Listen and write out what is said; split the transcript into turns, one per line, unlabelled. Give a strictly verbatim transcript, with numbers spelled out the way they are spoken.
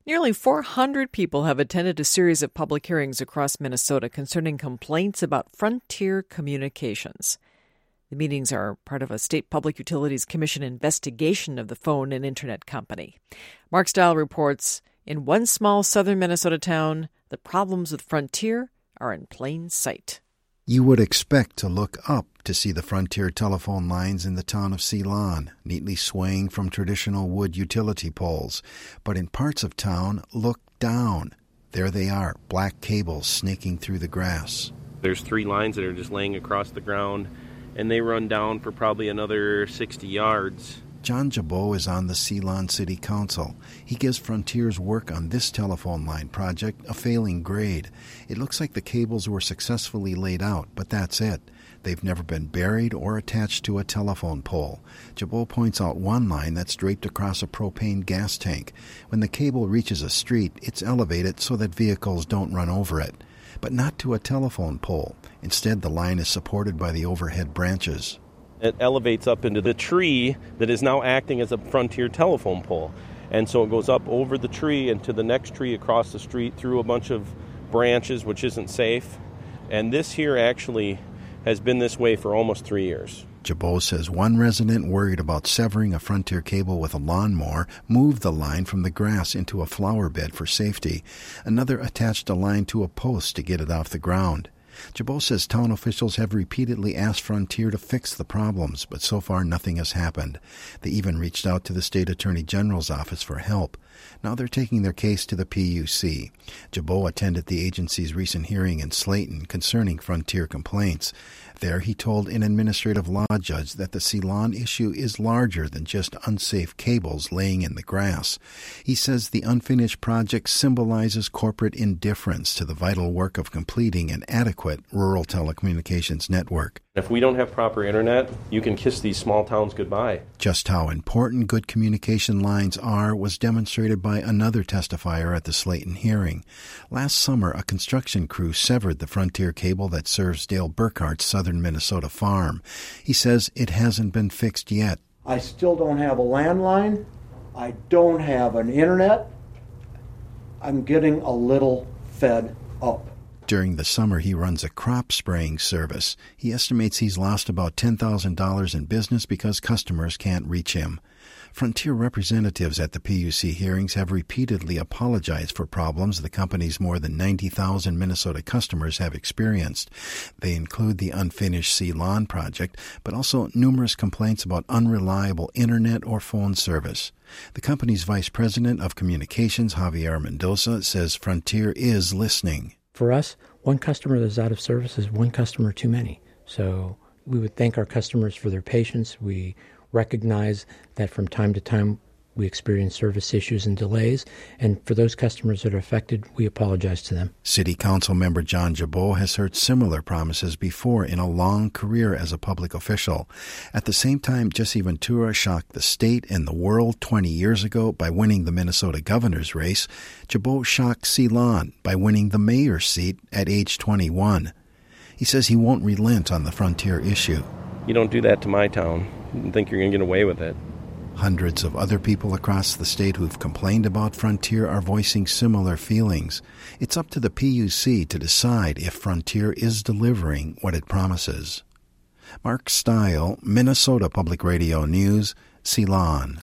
Nearly four hundred people have attended a series of public hearings across Minnesota concerning complaints about Frontier Communications. The meetings are part of a State Public Utilities Commission investigation of the phone and internet company. Mark Stile reports, in one small southern Minnesota town, the problems with Frontier are in plain sight.
You would expect to look up to see the Frontier telephone lines in the town of Ceylon, neatly swaying from traditional wood utility poles. But in parts of town, look down. There they are, black cables snaking through the grass.
There's three lines that are just laying across the ground, and they run down for probably another sixty yards.
John Jabot is on the Ceylon City Council. He gives Frontier's work on this telephone line project a failing grade. It looks like the cables were successfully laid out, but that's it. They've never been buried or attached to a telephone pole. Jabot points out one line that's draped across a propane gas tank. When the cable reaches a street, it's elevated so that vehicles don't run over it. But not to a telephone pole. Instead, the line is supported by the overhead branches.
It elevates up into the tree that is now acting as a Frontier telephone pole. And so it goes up over the tree and to the next tree across the street through a bunch of branches, which isn't safe. And this here actually has been this way for almost three years.
Jabot says one resident worried about severing a Frontier cable with a lawnmower moved the line from the grass into a flower bed for safety. Another attached a line to a post to get it off the ground. Jabot says town officials have repeatedly asked Frontier to fix the problems, but so far nothing has happened. They even reached out to the State Attorney General's office for help. Now they're taking their case to the P U C. Jabot attended the agency's recent hearing in Slayton concerning Frontier complaints. There he told an administrative law judge that the Ceylon issue is larger than just unsafe cables laying in the grass. He says the unfinished project symbolizes corporate indifference to the vital work of completing an adequate rural telecommunications network.
If we don't have proper internet, you can kiss these small towns goodbye.
Just how important good communication lines are was demonstrated by another testifier at the Slayton hearing. Last summer, a construction crew severed the Frontier cable that serves Dale Burkhart's southern Minnesota farm. He says it hasn't been fixed yet.
I still don't have a landline. I don't have an internet. I'm getting a little fed up.
During the summer, he runs a crop spraying service. He estimates he's lost about ten thousand dollars in business because customers can't reach him. Frontier representatives at the P U C hearings have repeatedly apologized for problems the company's more than ninety thousand Minnesota customers have experienced. They include the unfinished Ceylon project, but also numerous complaints about unreliable internet or phone service. The company's vice president of communications, Javier Mendoza, says Frontier is listening.
For us, one customer that's out of service is one customer too many. So we would thank our customers for their patience. We recognize that from time to time we experience service issues and delays, and for those customers that are affected, we apologize to them.
City Council member John Jabot has heard similar promises before in a long career as a public official. At the same time, Jesse Ventura shocked the state and the world twenty years ago by winning the Minnesota governor's race, Jabot shocked Ceylon by winning the mayor's seat at age twenty-one. He says he won't relent on the Frontier issue.
You don't do that to my town and think you're going to get away with it.
Hundreds of other people across the state who've complained about Frontier are voicing similar feelings. It's up to the P U C to decide if Frontier is delivering what it promises. Mark Stile, Minnesota Public Radio News, Ceylon.